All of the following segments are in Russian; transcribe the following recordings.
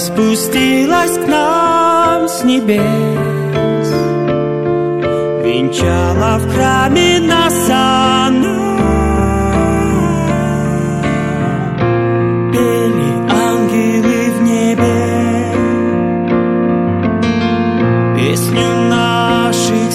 спустилась к нам с небес, венчала в храме нас она. Пели ангелы в небе песню наших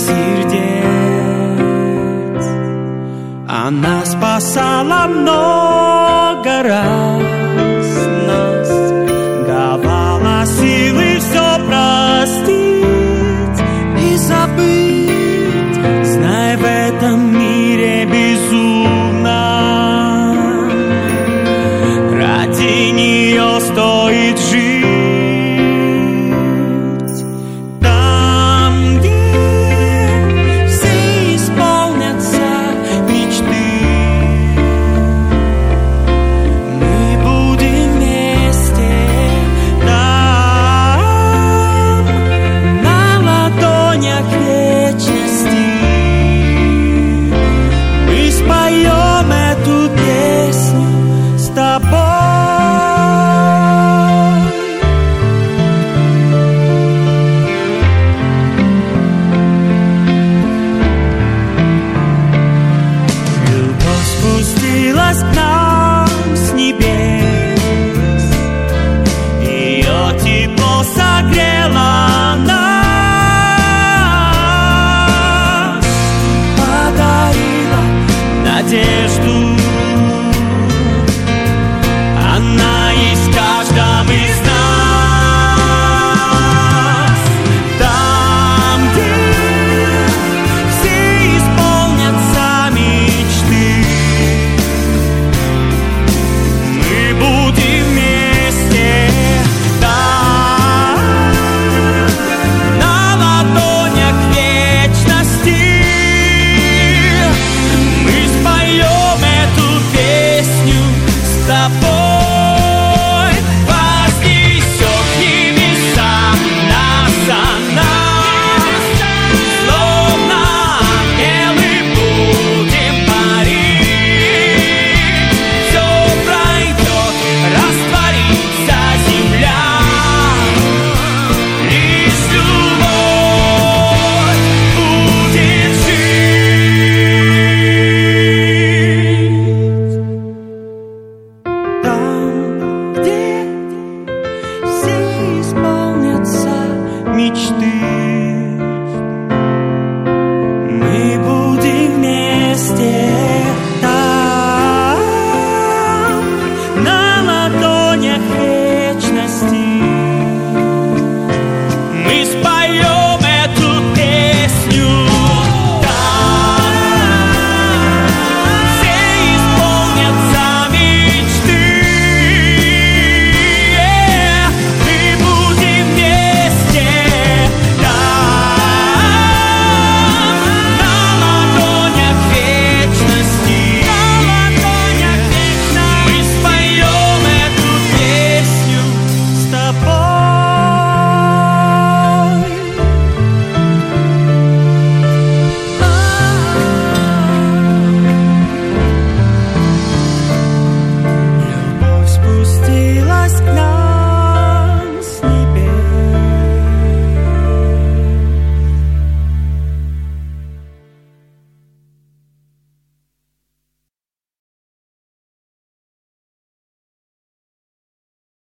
сердец. Она спасала много раз нас, давала силы все простить и забыть, зная в этом мире безумно. Ради нее стоит жить. Там, где все исполнятся мечты, мы будем вместе. Там, на ладонях вечности, мы споем эту песню с тобой. Любовь спустилась к нам с небес, ее тепло согрело нас, подарила надежду. Она есть в каждом из нас. Там, где все исполнятся мечты, мы будем вместе. Там, на ладонях вечности, мы споем эту песню с тобой. Вознесет к небесам нас она, словно ангелы будем парить. Все пройдет, растворится земля, лишь любовь будет жить. Там, где все исполнятся мечты,